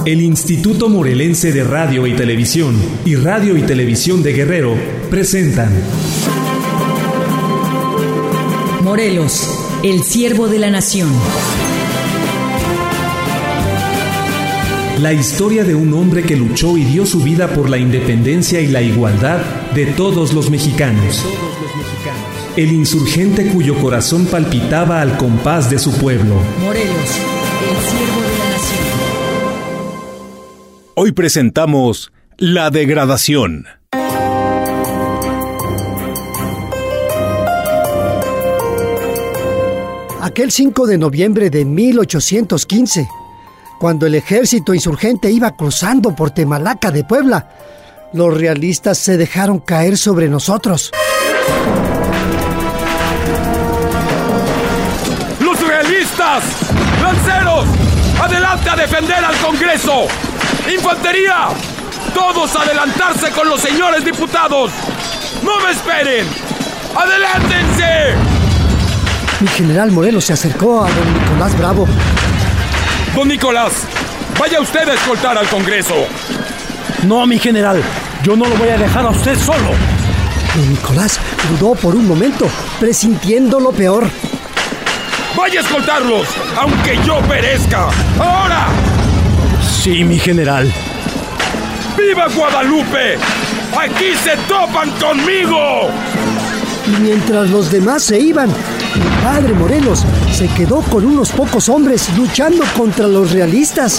El Instituto Morelense de Radio y Televisión y Radio y Televisión de Guerrero presentan Morelos, el siervo de la nación. La historia de un hombre que luchó y dio su vida por la independencia y la igualdad de todos los mexicanos. El insurgente cuyo corazón palpitaba al compás de su pueblo. Morelos, el siervo de la nación. Hoy presentamos La degradación. Aquel 5 de noviembre de 1815, cuando el ejército insurgente iba cruzando por Temalaca de Puebla, los realistas se dejaron caer sobre nosotros. ¡Los realistas! ¡Lanceros! ¡Adelante a defender al Congreso! ¡Infantería! ¡Todos adelantarse con los señores diputados! ¡No me esperen! ¡Adelántense! Mi general Morelos se acercó a don Nicolás Bravo. Don Nicolás, vaya usted a escoltar al Congreso. No, mi general, yo no lo voy a dejar a usted solo. Don Nicolás dudó por un momento, presintiendo lo peor. ¡Vaya a escoltarlos, aunque yo perezca! ¡Ahora! Sí, mi general. ¡Viva Guadalupe! ¡Aquí se topan conmigo! Y mientras los demás se iban, el padre Morelos se quedó con unos pocos hombres luchando contra los realistas.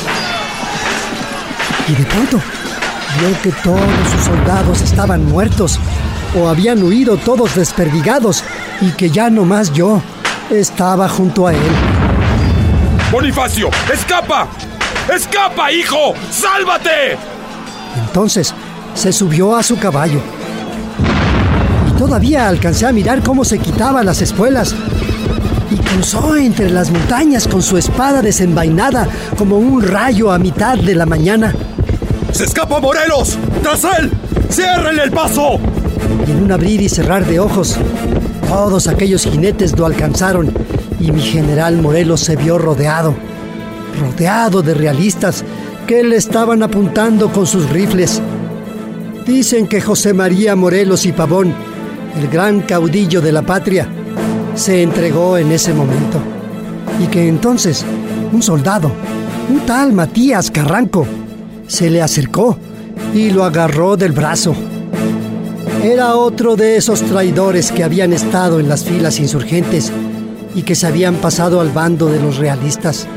Y de pronto vio que todos sus soldados estaban muertos o habían huido todos desperdigados y que ya nomás yo estaba junto a él. ¡Bonifacio! ¡Escapa! ¡Escapa, hijo! ¡Sálvate! Entonces se subió a su caballo. Y todavía alcancé a mirar cómo se quitaba las espuelas. Y cruzó entre las montañas con su espada desenvainada como un rayo a mitad de la mañana. ¡Se escapa Morelos! ¡Tras él! ¡Ciérrenle el paso! Y en un abrir y cerrar de ojos, todos aquellos jinetes lo alcanzaron y mi general Morelos se vio rodeado de realistas que le estaban apuntando con sus rifles. Dicen que José María Morelos y Pavón, el gran caudillo de la patria, se entregó en ese momento y que entonces un soldado, un tal Matías Carranco, se le acercó y lo agarró del brazo. Era otro de esos traidores que habían estado en las filas insurgentes y que se habían pasado al bando de los realistas.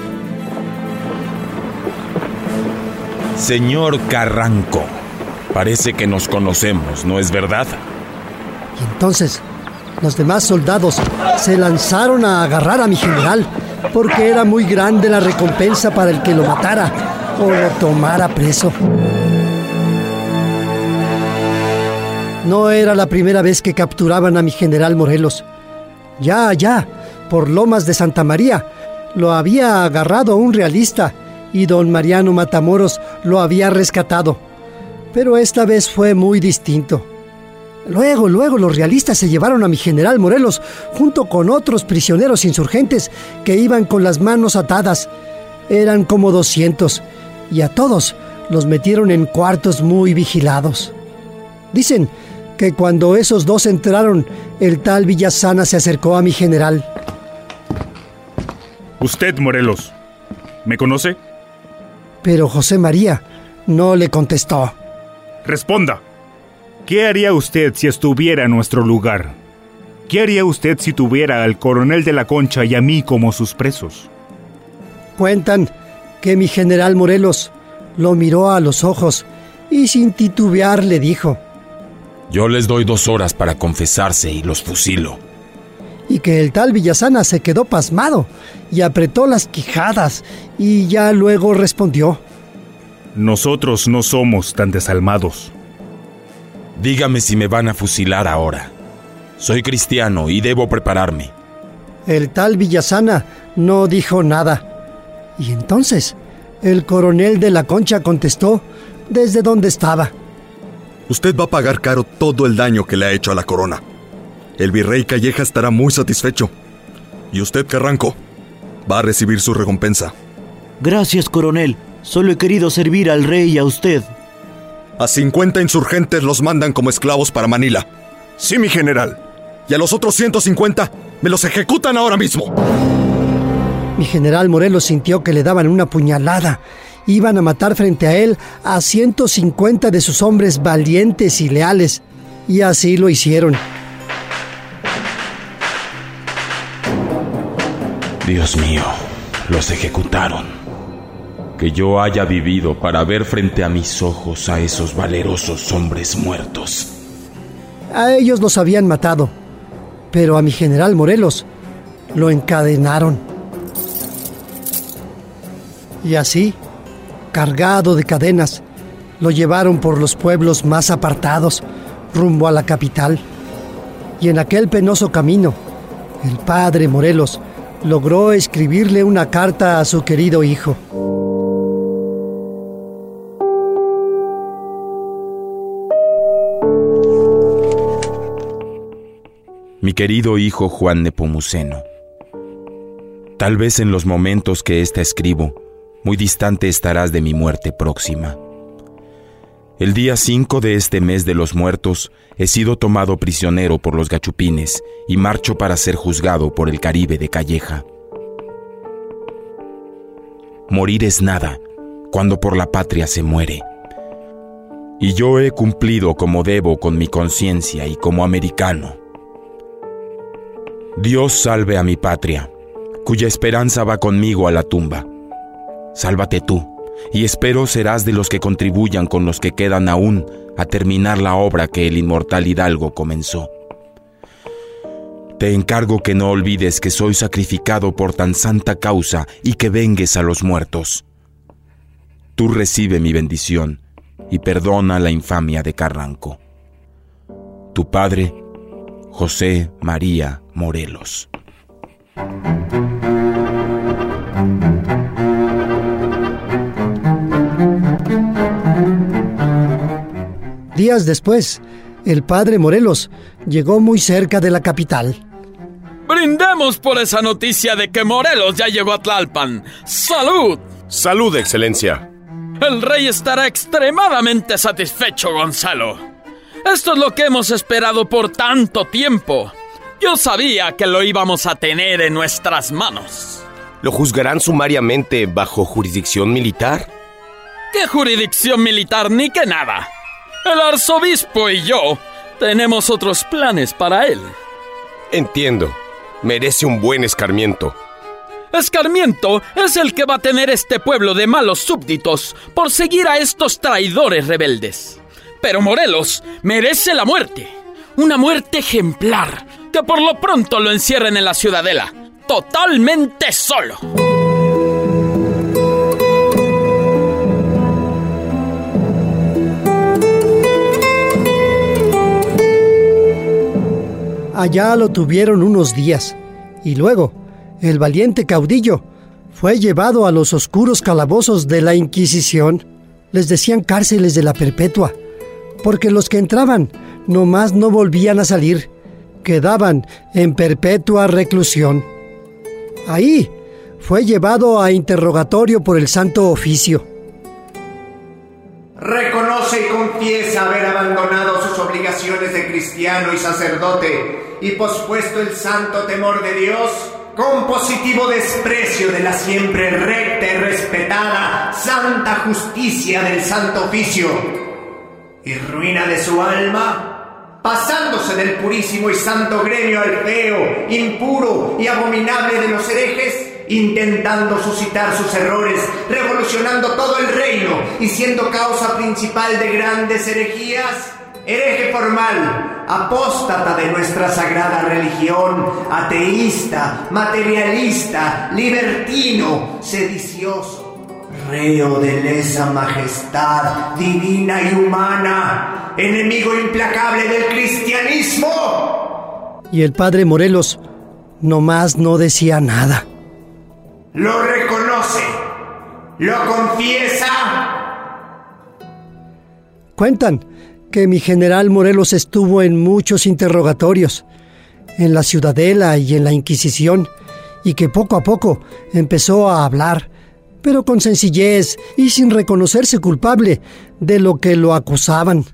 Señor Carranco, parece que nos conocemos, ¿no es verdad? Y entonces los demás soldados se lanzaron a agarrar a mi general porque era muy grande la recompensa para el que lo matara o lo tomara preso. No era la primera vez que capturaban a mi general Morelos. Ya allá, por Lomas de Santa María, lo había agarrado un realista y don Mariano Matamoros lo había rescatado. Pero esta vez fue muy distinto. Luego los realistas se llevaron a mi general Morelos junto con otros prisioneros insurgentes que iban con las manos atadas. Eran como 200 y a todos los metieron en cuartos muy vigilados. Dicen que cuando esos dos entraron, el tal Villasana se acercó a mi general. Usted, Morelos, ¿me conoce? Pero José María no le contestó. Responda. ¿Qué haría usted si estuviera en nuestro lugar? ¿Qué haría usted si tuviera al coronel de la Concha y a mí como sus presos? Cuentan que mi general Morelos lo miró a los ojos y sin titubear le dijo: Yo les doy 2 horas para confesarse y los fusilo. Y que el tal Villasana se quedó pasmado y apretó las quijadas y ya luego respondió: Nosotros no somos tan desalmados. Dígame si me van a fusilar ahora. Soy cristiano y debo prepararme. El tal Villasana no dijo nada. Y entonces el coronel de la Concha contestó desde donde estaba: Usted va a pagar caro todo el daño que le ha hecho a la corona. El virrey Calleja estará muy satisfecho. Y usted, Carranco, va a recibir su recompensa. Gracias, coronel. Solo he querido servir al rey y a usted. A 50 insurgentes los mandan como esclavos para Manila. Sí, mi general. Y a los otros 150 me los ejecutan ahora mismo. Mi general Morelos sintió que le daban una puñalada. Iban a matar frente a él a 150 de sus hombres valientes y leales. Y así lo hicieron. Dios mío, los ejecutaron. Que yo haya vivido para ver frente a mis ojos a esos valerosos hombres muertos. A ellos los habían matado, pero a mi general Morelos lo encadenaron. Y así, cargado de cadenas, lo llevaron por los pueblos más apartados, rumbo a la capital. Y en aquel penoso camino, el padre Morelos logró escribirle una carta a su querido hijo. Mi querido hijo Juan Nepomuceno, tal vez en los momentos que esta escribo, muy distante estarás de mi muerte próxima. El día 5 de este mes de los muertos, he sido tomado prisionero por los gachupines y marcho para ser juzgado por el Caribe de Calleja. Morir es nada cuando por la patria se muere. Y yo he cumplido como debo con mi conciencia y como americano. Dios salve a mi patria, cuya esperanza va conmigo a la tumba. Sálvate tú, y espero serás de los que contribuyan con los que quedan aún a terminar la obra que el inmortal Hidalgo comenzó. Te encargo que no olvides que soy sacrificado por tan santa causa y que vengues a los muertos. Tú recibe mi bendición y perdona la infamia de Carranco. Tu padre, José María Morelos. Días después, el padre Morelos llegó muy cerca de la capital. Brindemos por esa noticia de que Morelos ya llegó a Tlalpan. ¡Salud! Salud, excelencia. El rey estará extremadamente satisfecho, Gonzalo. Esto es lo que hemos esperado por tanto tiempo. Yo sabía que lo íbamos a tener en nuestras manos. ¿Lo juzgarán sumariamente bajo jurisdicción militar? ¿Qué jurisdicción militar ni qué nada? El arzobispo y yo tenemos otros planes para él. Entiendo. Merece un buen escarmiento. Escarmiento es el que va a tener este pueblo de malos súbditos por seguir a estos traidores rebeldes. Pero Morelos merece la muerte. Una muerte ejemplar, que por lo pronto lo encierren en la ciudadela, totalmente solo. Allá lo tuvieron unos días, y luego el valiente caudillo fue llevado a los oscuros calabozos de la Inquisición. Les decían cárceles de la Perpetua, porque los que entraban nomás no volvían a salir, quedaban en perpetua reclusión. Ahí fue llevado a interrogatorio por el Santo Oficio. Reconoce y confiesa haber abandonado sus obligaciones de cristiano y sacerdote y pospuesto el santo temor de Dios con positivo desprecio de la siempre recta y respetada santa justicia del Santo Oficio y ruina de su alma, pasándose del purísimo y santo gremio al feo, impuro y abominable de los herejes, intentando suscitar sus errores, revolucionando todo el reino y siendo causa principal de grandes herejías, hereje formal, apóstata de nuestra sagrada religión, ateísta, materialista, libertino, sedicioso, reo de lesa majestad divina y humana, enemigo implacable del cristianismo. Y el padre Morelos nomás no decía nada. Lo reconoce, lo confiesa. Cuentan que mi general Morelos estuvo en muchos interrogatorios, en la Ciudadela y en la Inquisición, y que poco a poco empezó a hablar, pero con sencillez y sin reconocerse culpable de lo que lo acusaban.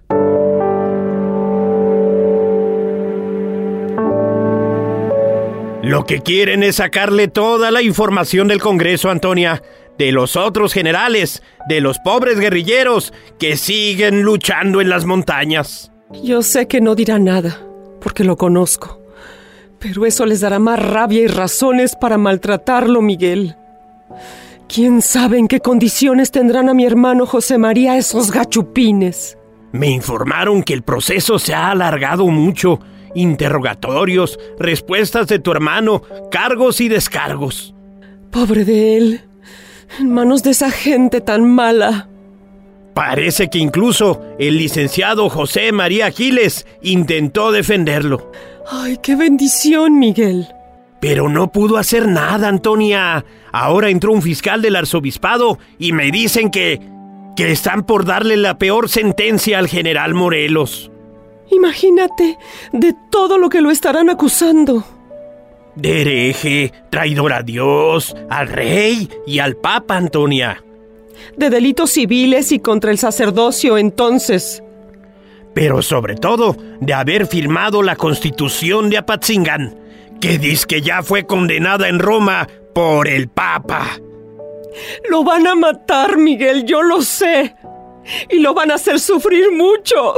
Lo que quieren es sacarle toda la información del Congreso, Antonia, de los otros generales, de los pobres guerrilleros que siguen luchando en las montañas. Yo sé que no dirá nada, porque lo conozco, pero eso les dará más rabia y razones para maltratarlo, Miguel. ¿Quién sabe en qué condiciones tendrán a mi hermano José María esos gachupines? Me informaron que el proceso se ha alargado mucho. Interrogatorios, respuestas de tu hermano, cargos y descargos. Pobre de él, en manos de esa gente tan mala. Parece que incluso el licenciado José María Giles intentó defenderlo. ¡Ay, qué bendición, Miguel! Pero no pudo hacer nada, Antonia. Ahora entró un fiscal del arzobispado y me dicen que están por darle la peor sentencia al general Morelos. Imagínate de todo lo que lo estarán acusando. De hereje, traidor a Dios, al rey y al papa, Antonia. De delitos civiles y contra el sacerdocio, entonces. Pero sobre todo, de haber firmado la Constitución de Apatzingán, que dice que ya fue condenada en Roma por el papa. Lo van a matar, Miguel, yo lo sé. Y lo van a hacer sufrir mucho.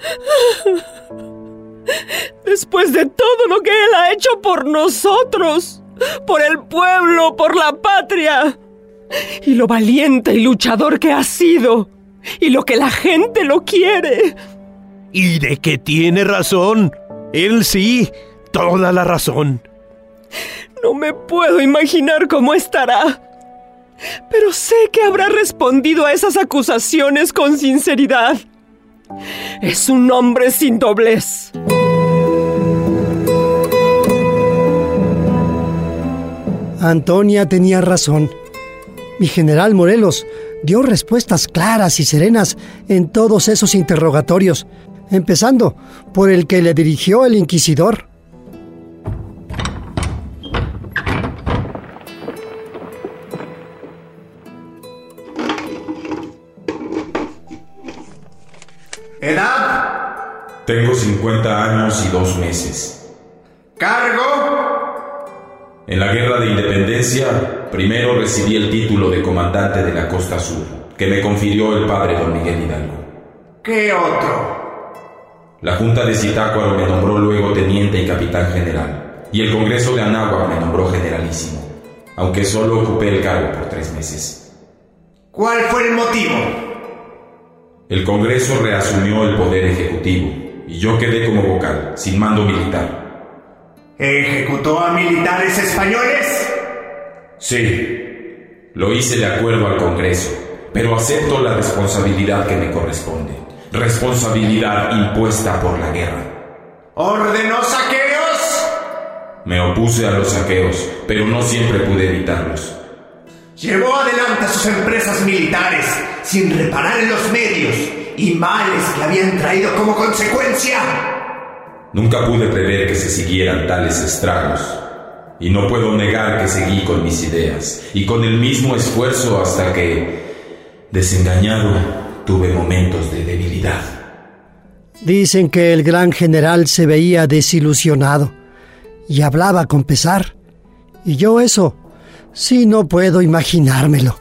Después de todo lo que él ha hecho por nosotros, por el pueblo, por la patria, y lo valiente y luchador que ha sido, y lo que la gente lo quiere. Y de que tiene razón. Él sí, toda la razón. No me puedo imaginar cómo estará. Pero sé que habrá respondido a esas acusaciones con sinceridad. Es un hombre sin doblez. Antonia tenía razón. Mi general Morelos dio respuestas claras y serenas en todos esos interrogatorios, empezando por el que le dirigió el inquisidor. ¿Edad? Tengo 50 años y 2 meses. ¿Cargo? En la Guerra de Independencia, primero recibí el título de comandante de la Costa Sur, que me confirió el padre don Miguel Hidalgo. ¿Qué otro? La Junta de Zitácuaro me nombró luego teniente y capitán general, y el Congreso de Anáhuac me nombró generalísimo, aunque solo ocupé el cargo por 3 meses. ¿Cuál fue el motivo? El Congreso reasumió el poder ejecutivo y yo quedé como vocal, sin mando militar. ¿Ejecutó a militares españoles? Sí, lo hice de acuerdo al Congreso, pero acepto la responsabilidad que me corresponde. Responsabilidad impuesta por la guerra. ¿Ordenó saqueos? Me opuse a los saqueos, pero no siempre pude evitarlos. Llevó adelante a sus empresas militares sin reparar en los medios y males que habían traído como consecuencia. Nunca pude prever que se siguieran tales estragos, y no puedo negar que seguí con mis ideas y con el mismo esfuerzo hasta que, desengañado, tuve momentos de debilidad. Dicen que el gran general se veía desilusionado y hablaba con pesar, y yo eso sí no puedo imaginármelo.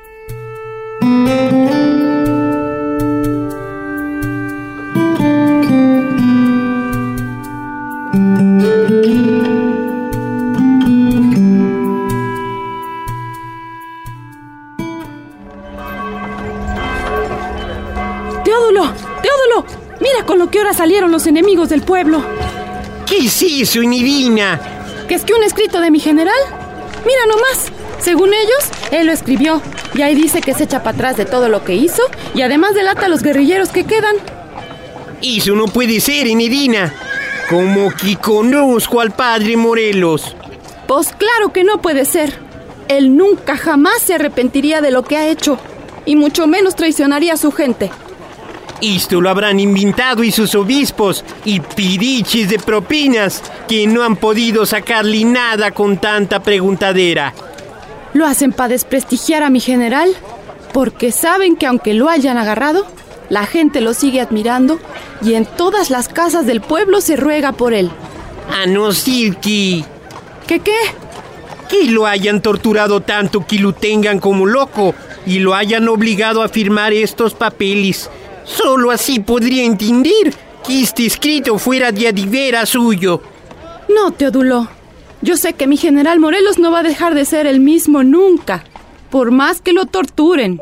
Teodulo, mira con lo que ahora salieron los enemigos del pueblo. ¿Qué es eso, Inidina? ¿Que es que un escrito de mi general? Mira nomás, según ellos, él lo escribió. Y ahí dice que se echa para atrás de todo lo que hizo y además delata a los guerrilleros que quedan. Eso no puede ser, Inidina. Como que conozco al padre Morelos. Pues claro que no puede ser. Él nunca jamás se arrepentiría de lo que ha hecho, y mucho menos traicionaría a su gente. Esto lo habrán inventado y sus obispos y pirichis de propinas que no han podido sacarle nada con tanta preguntadera. Lo hacen para desprestigiar a mi general, porque saben que aunque lo hayan agarrado, la gente lo sigue admirando y en todas las casas del pueblo se ruega por él. A no ser que... ¿Qué? Que lo hayan torturado tanto que lo tengan como loco y lo hayan obligado a firmar estos papeles. Solo así podría entender que este escrito fuera de veras suyo. No, Teodulo. Yo sé que mi general Morelos no va a dejar de ser el mismo nunca, por más que lo torturen.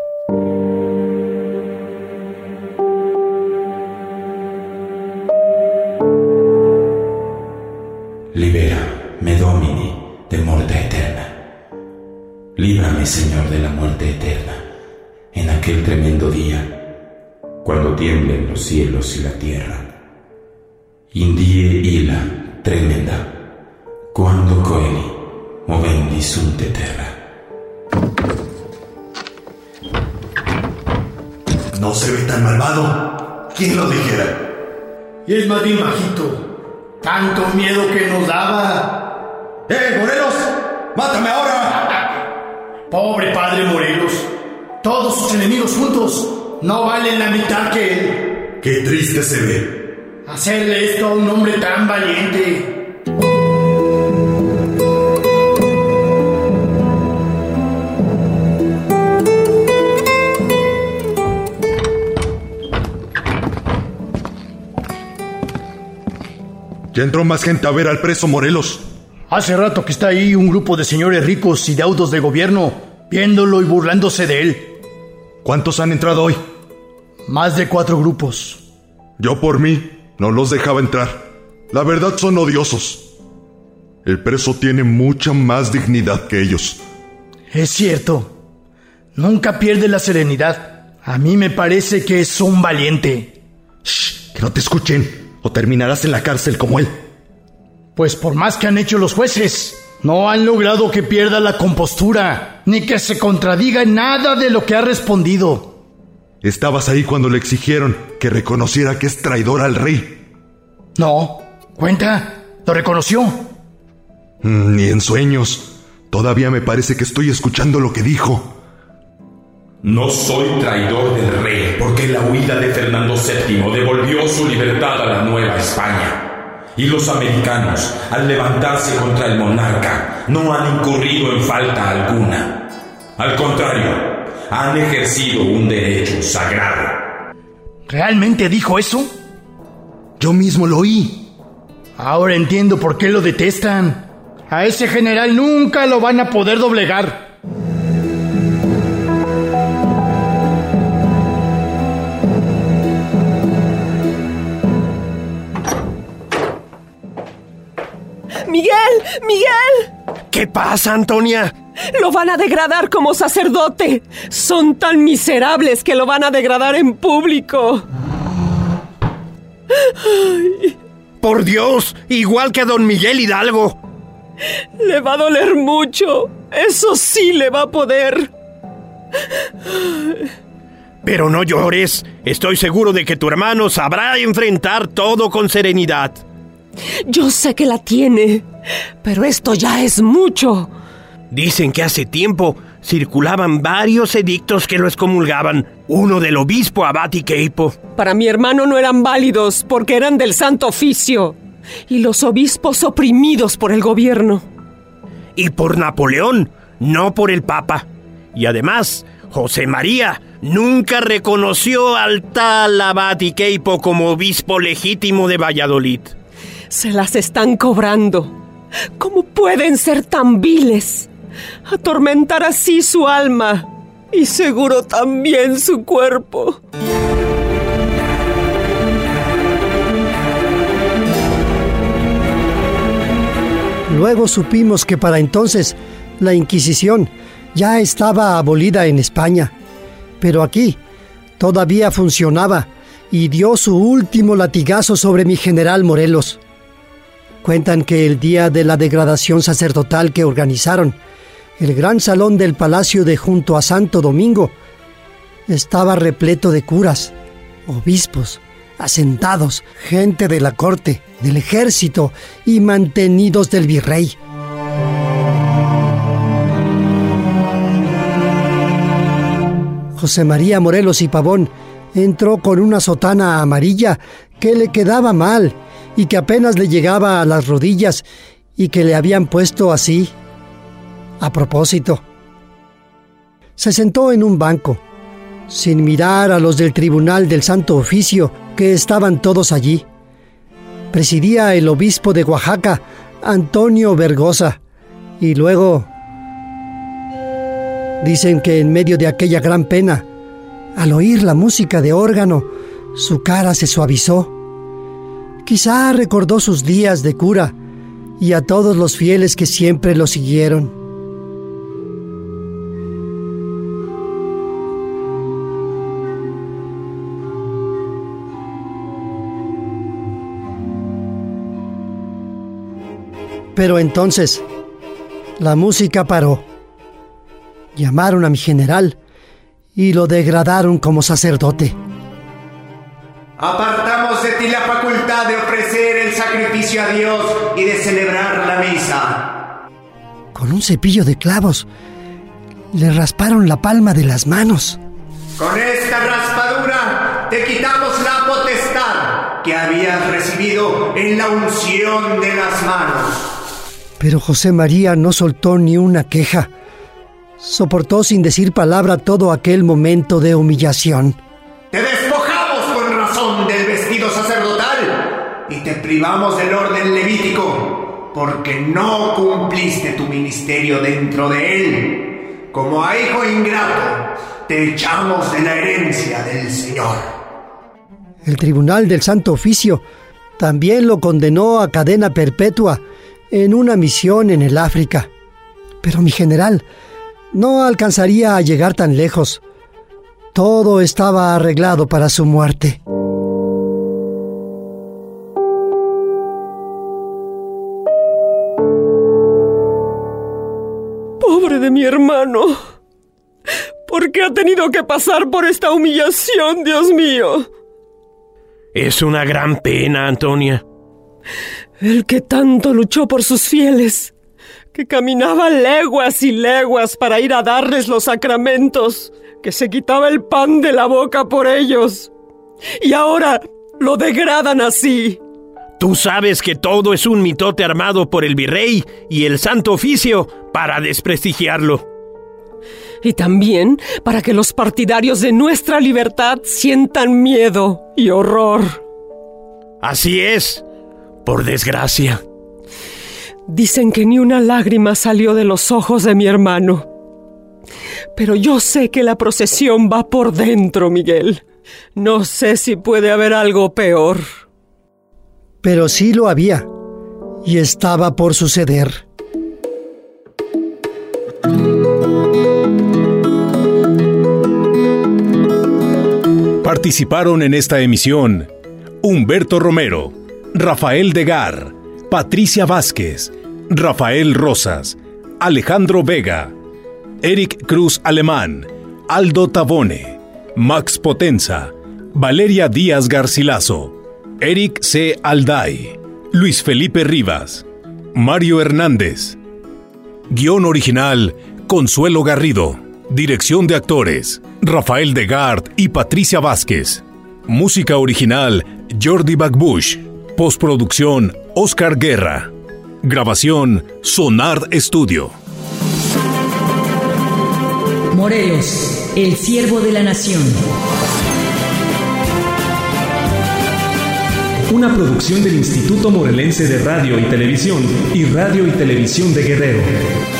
Libera, me domini, de morte eterna. Líbrame, Señor, de la muerte eterna, en aquel tremendo día, cuando tiemblen los cielos y la tierra. Indie illa tremenda, quando coeli movendi sunt terra. No se ve tan malvado. ¿Quién lo dijera? Y es más bien bajito. Tanto miedo que nos daba. Morelos! ¡Mátame ahora! Pobre padre Morelos. Todos sus enemigos juntos no valen la mitad que él. ¡Qué triste se ve! Hacerle esto a un hombre tan valiente. Ya entró más gente a ver al preso Morelos. Hace rato que está ahí un grupo de señores ricos y deudos de gobierno, viéndolo y burlándose de él. ¿Cuántos han entrado hoy? Más de 4 grupos. Yo por mí no los dejaba entrar. La verdad son odiosos. El preso tiene mucha más dignidad que ellos. Es cierto. Nunca pierde la serenidad. A mí me parece que es un valiente. Shh, que no te escuchen, o terminarás en la cárcel como él. Pues por más que han hecho los jueces, no han logrado que pierda la compostura, ni que se contradiga en nada de lo que ha respondido. Estabas ahí cuando le exigieron que reconociera que es traidor al rey. No, cuenta, lo reconoció. Ni en sueños. Todavía me parece que estoy escuchando lo que dijo. No soy traidor del rey, porque la huida de Fernando VII devolvió su libertad a la Nueva España. Y los americanos, al levantarse contra el monarca, no han incurrido en falta alguna. Al contrario, han ejercido un derecho sagrado. ¿Realmente dijo eso? Yo mismo lo oí. Ahora entiendo por qué lo detestan. A ese general nunca lo van a poder doblegar. ¡Miguel! ¿Qué pasa, Antonia? Lo van a degradar como sacerdote. Son tan miserables que lo van a degradar en público. Ay. Por Dios, igual que a don Miguel Hidalgo. Le va a doler mucho. Eso sí le va a poder. Pero no llores. Estoy seguro de que tu hermano sabrá enfrentar todo con serenidad. Yo sé que la tiene, pero esto ya es mucho. Dicen que hace tiempo circulaban varios edictos que lo excomulgaban. Uno del obispo Abati Queipo. Para mi hermano no eran válidos porque eran del Santo Oficio. Y los obispos oprimidos por el gobierno. Y por Napoleón, no por el Papa. Y además, José María nunca reconoció al tal Abati Queipo como obispo legítimo de Valladolid. Se las están cobrando. ¿Cómo pueden ser tan viles? Atormentar así su alma y seguro también su cuerpo. Luego supimos que para entonces la Inquisición ya estaba abolida en España, pero aquí todavía funcionaba y dio su último latigazo sobre mi general Morelos. Cuentan que el día de la degradación sacerdotal que organizaron, el gran salón del palacio de junto a Santo Domingo estaba repleto de curas, obispos, asentados, gente de la corte, del ejército y mantenidos del virrey. José María Morelos y Pavón entró con una sotana amarilla que le quedaba mal y que apenas le llegaba a las rodillas y que le habían puesto así, a propósito. Se sentó en un banco, sin mirar a los del Tribunal del Santo Oficio, que estaban todos allí. Presidía el obispo de Oaxaca, Antonio Vergosa, y luego dicen que en medio de aquella gran pena, al oír la música de órgano, su cara se suavizó. Quizá recordó sus días de cura y a todos los fieles que siempre lo siguieron. Pero entonces, la música paró. Llamaron a mi general y lo degradaron como sacerdote. Apartamos de ti la facultad de ofrecer el sacrificio a Dios y de celebrar la misa. Con un cepillo de clavos le rasparon la palma de las manos. Con esta raspadura te quitamos la potestad que habías recibido en la unción de las manos. Pero José María no soltó ni una queja. Soportó sin decir palabra todo aquel momento de humillación. Te despojamos con razón del vestido sacerdotal y te privamos del orden levítico, porque no cumpliste tu ministerio dentro de él. Como a hijo ingrato, te echamos de la herencia del Señor. El Tribunal del Santo Oficio también lo condenó a cadena perpetua en una misión en el África. Pero mi general no alcanzaría a llegar tan lejos. Todo estaba arreglado para su muerte. Pobre de mi hermano. ¿Por qué ha tenido que pasar por esta humillación, Dios mío? Es una gran pena, Antonia. El que tanto luchó por sus fieles, que caminaba leguas y leguas para ir a darles los sacramentos, que se quitaba el pan de la boca por ellos, y ahora lo degradan así. Tú sabes que todo es un mitote armado por el virrey y el Santo Oficio para desprestigiarlo. Y también para que los partidarios de nuestra libertad sientan miedo y horror. Así es, por desgracia. Dicen que ni una lágrima salió de los ojos de mi hermano. Pero yo sé que la procesión va por dentro, Miguel. No sé si puede haber algo peor. Pero sí lo había, y estaba por suceder. Participaron en esta emisión Humberto Romero, Rafael Degar, Patricia Vázquez, Rafael Rosas, Alejandro Vega, Eric Cruz Alemán, Aldo Tabone, Max Potenza, Valeria Díaz Garcilaso, Eric C. Alday, Luis Felipe Rivas, Mario Hernández. Guión original, Consuelo Garrido. Dirección de actores, Rafael Degard y Patricia Vázquez. Música original, Jordi Bagbush. Postproducción, Oscar Guerra. Grabación, Sonar Estudio. Morelos, el siervo de la nación. Una producción del Instituto Morelense de Radio y Televisión y Radio y Televisión de Guerrero.